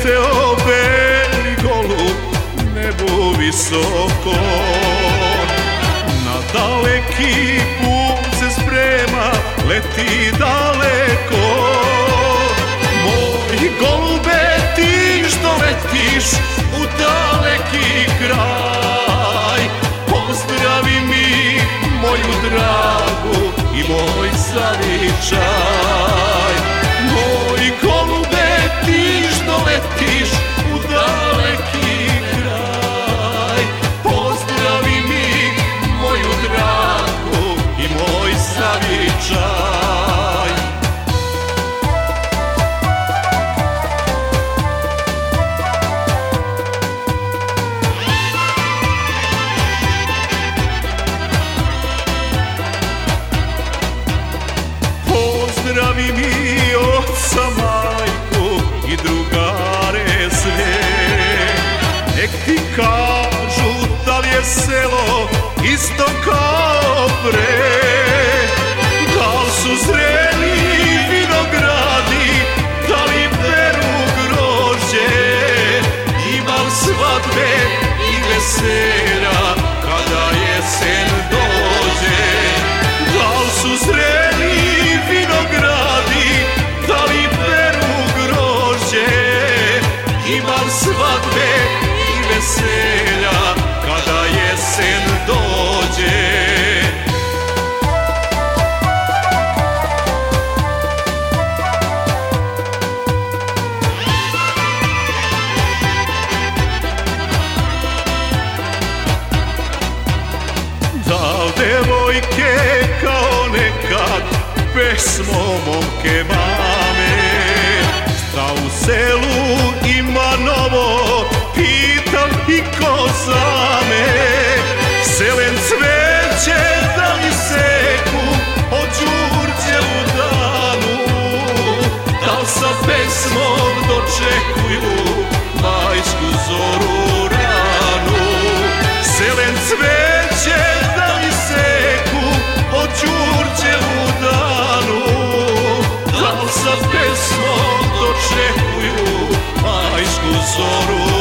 leteo beli golub nebu visoko. Na daleki put se sprema, leti daleko. Moj golube, ti što letiš u daleki kraj, pozdravi mi moju dragu i moj zavičaj. Moj golube, ti što letiš u daleki kraj, pozdravi mi moju dragu i moj zavičaj. Pozdravi mi oca, majku i drugare sve. Nek ti kažu da li je selo isto kao pre. Da li su zreli vinogradi, da li beru grožđe. Ima li svadbe i vesela kada jesen dođe. Da li su zreli vinogradi, da li beru grožđe. Ima li svadbe i veselja kada jesen dođe. Da li devojke kao nekad pesmo momke mame, šta u selu ima novo, pitam i ko zame. Selen cveće da li seku od Đurđe u danu, da li sa pesmom dočekuju majsku zoru ranu. Selen cveće da li seku od Đurđe u danu, da li sa pesmom dočekuju majsku zoru